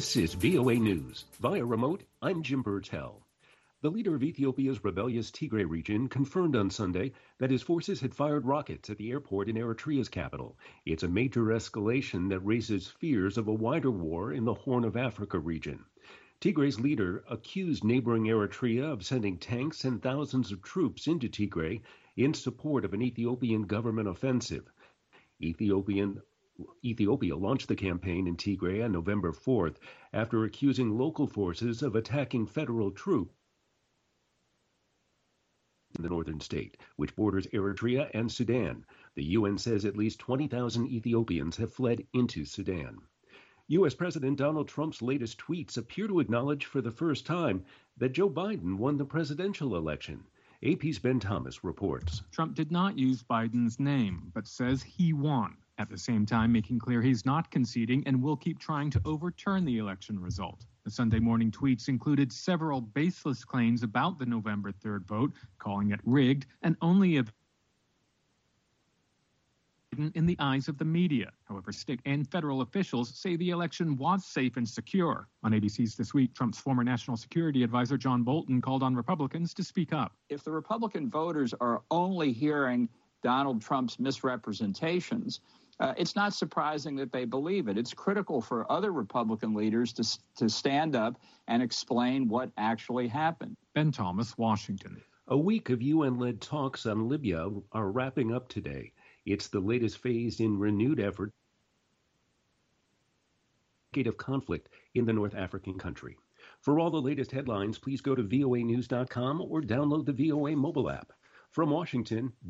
This is VOA News. Via remote, I'm Jim Burtell. The leader of Ethiopia's rebellious Tigray region confirmed on Sunday that his forces had fired rockets at the airport in Eritrea's capital. It's a major escalation that raises fears of a wider war in the Horn of Africa region. Tigray's leader accused neighboring Eritrea of sending tanks and thousands of troops into Tigray in support of an Ethiopian government offensive. Ethiopia launched the campaign in Tigray on November 4th after accusing local forces of attacking federal troops in the northern state, which borders Eritrea and Sudan. The UN says at least 20,000 Ethiopians have fled into Sudan. U.S. President Donald Trump's latest tweets appear to acknowledge for the first time that Joe Biden won the presidential election. AP's Ben Thomas reports. Trump did not use Biden's name, but says he won, at the same time making clear he's not conceding and will keep trying to overturn the election result. The Sunday morning tweets included several baseless claims about the November 3rd vote, calling it rigged and only in the eyes of the media. However, state and federal officials say the election was safe and secure. On ABC's This Week, Trump's former national security advisor John Bolton called on Republicans to speak up. If the Republican voters are only hearing Donald Trump's misrepresentations, it's not surprising that they believe it. It's critical for other Republican leaders to stand up and explain what actually happened. Ben Thomas, Washington. A week of UN-led talks on Libya are wrapping up today. It's the latest phase in renewed effort of conflict in the North African country. For all the latest headlines, please go to voanews.com or download the VOA mobile app. From Washington,